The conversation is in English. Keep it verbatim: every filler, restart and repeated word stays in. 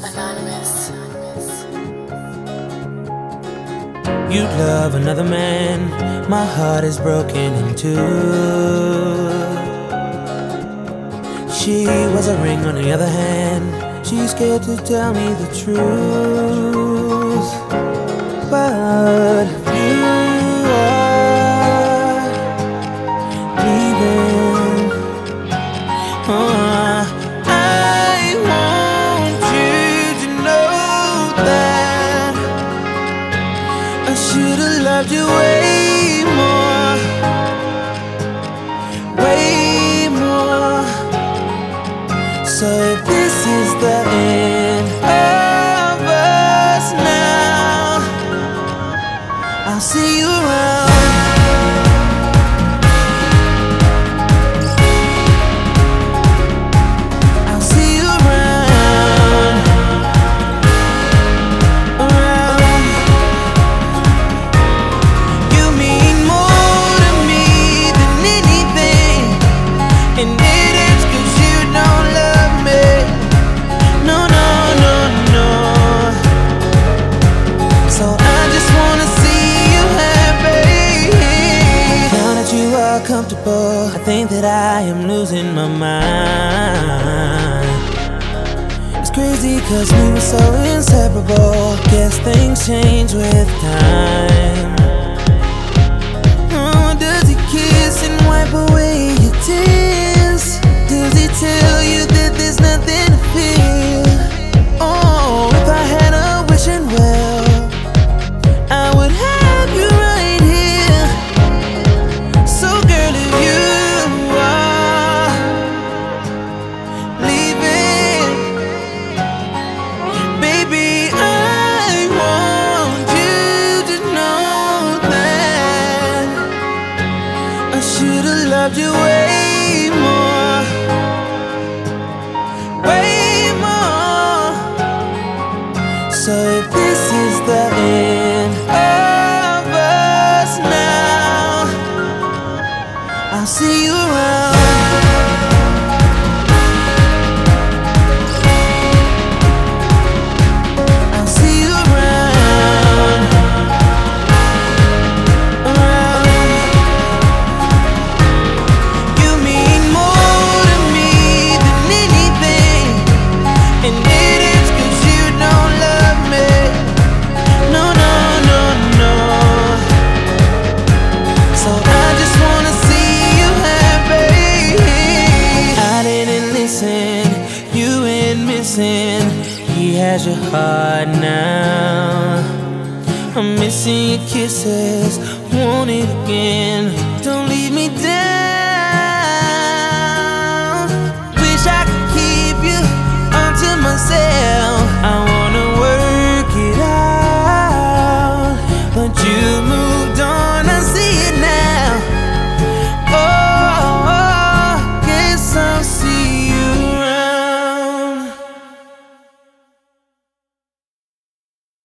Anonymous. You'd love another man, my heart is broken in two. She was a ring on the other hand, she's scared to tell me the truth. But you are leaving. uh, I want you to know that I should've loved you way more, way more. So if this is the end of us now, I'll see you around. I'll see you around, around. You mean more to me than anything, and it is 'cause you don't love me. No, no, no, no. So I just wanna see you happy. Now that you are comfortable, I think that I am losing my mind. It's crazy 'cause we were so inseparable. Guess things change with time. Oh, does he kiss and wipe away your tears? Does he tell you that there's nothing to fear? Oh, if I had a wishing well, I would have you right here. So girl, if you are leaving, baby, I want you to know that I should've loved you way more, way more. So if this is the end of us now, I'll see you around. I'll see you around, around. You mean more to me than anything, and it is 'cause you don't love me. No, no, no, no. So I just wanna see you happy. I didn't listen, you ain't missing. He has your heart now. I'm missing your kisses, want it again. Don't leave me down.